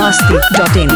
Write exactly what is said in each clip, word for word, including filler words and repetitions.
मस्ती dot इन।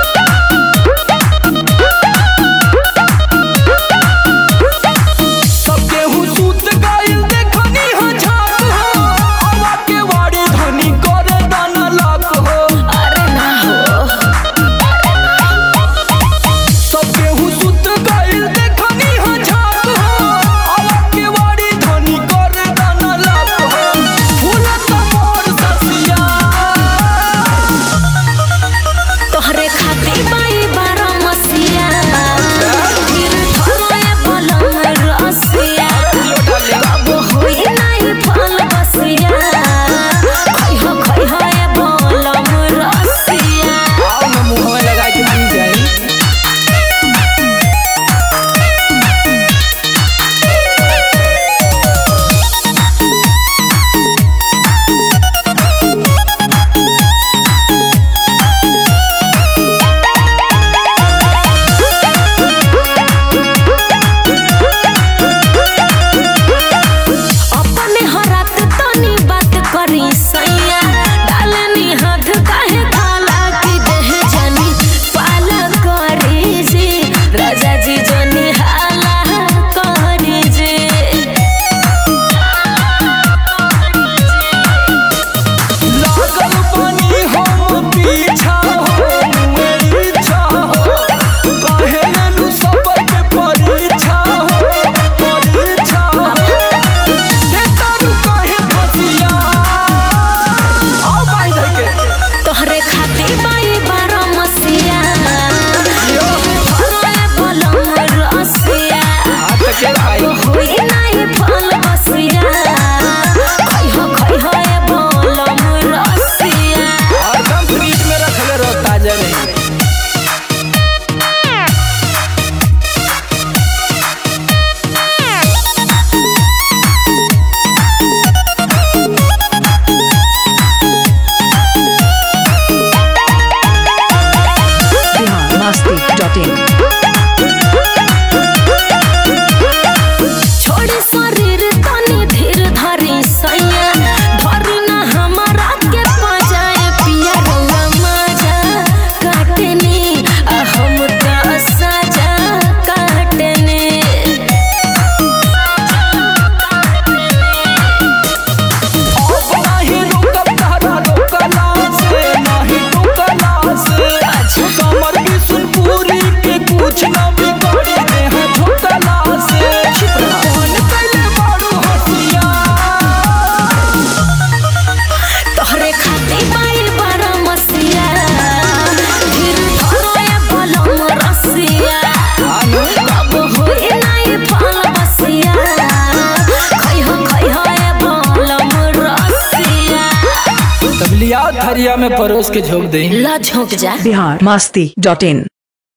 छोड़ी शरीर तनी धीर धरी सैया धरी ना हमारा के पजाए पिया रंगा मजा काटनी आ हम का सजा काटनी अब नहीं रुकब तारा रोकला से नहीं रुकला से अच्छा कमर की सुनपुरी के कुछ ना बिगड़ी दे है ठोकला से कौन कैले मारू हसिया तोहरे खाती बाई बड़ा मसिया धीर धरो ए बलम रसिया अब होई नहीं फल बसिया खइह खइह ए बलम रसिया तब लिया थरिया में परोस के झोंक दे ला झोंक जा। बिहार मस्ती डॉट इन।